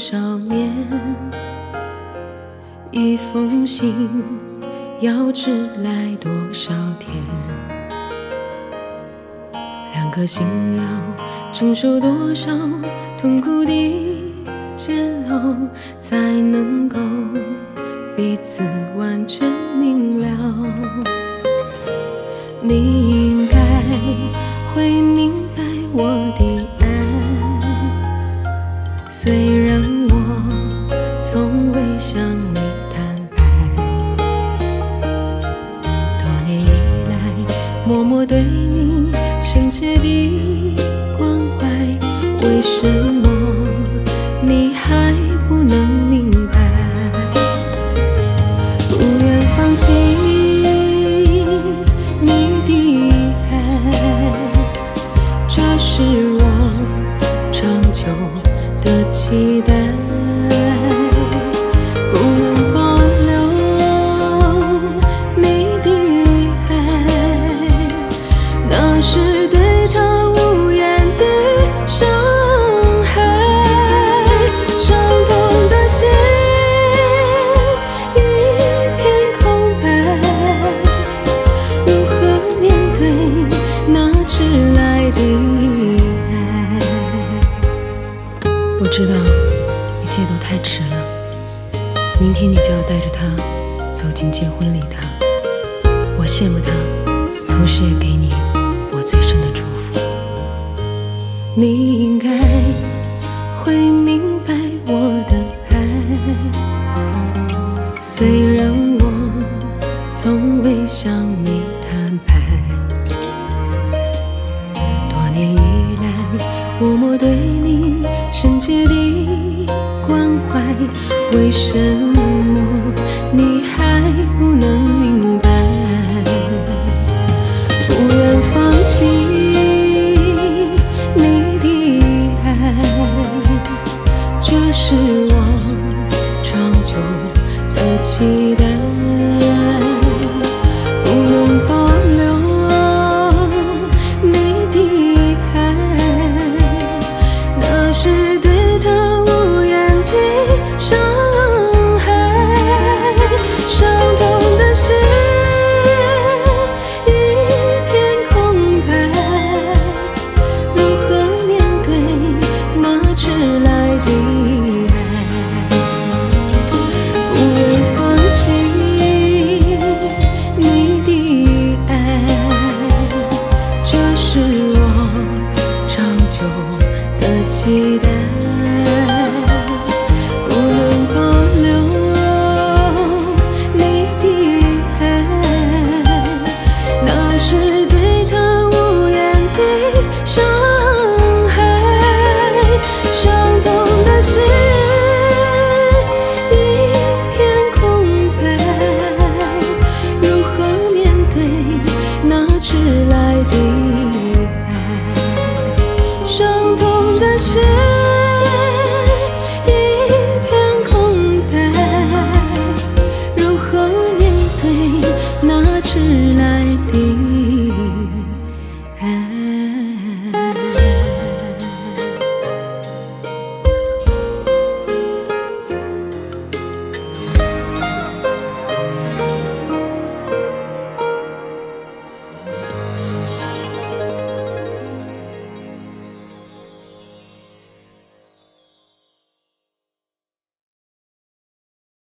少年，一封信要迟来多少天，两颗心要承受多少痛苦的煎熬，才能够彼此完全明了。你应该会明白我的爱，虽然我从未向你坦白，多年以来默默对你深切的关怀，为什么你还不能明白？不愿放弃你的爱，这是我长久的期待。不能保留你的爱，那是对他无言的伤害。伤痛的心一片空白，如何面对那迟来的爱？我知道一切都太迟了，明天你就要带着他走进结婚礼堂，我羡慕他，同时也给你我最深的祝福。你应该会明白我的爱，虽然我从未向你坦白，多年以来默默对你深切的关怀，为什么你还不能明白？不愿放弃你的爱，这是我长久的期待。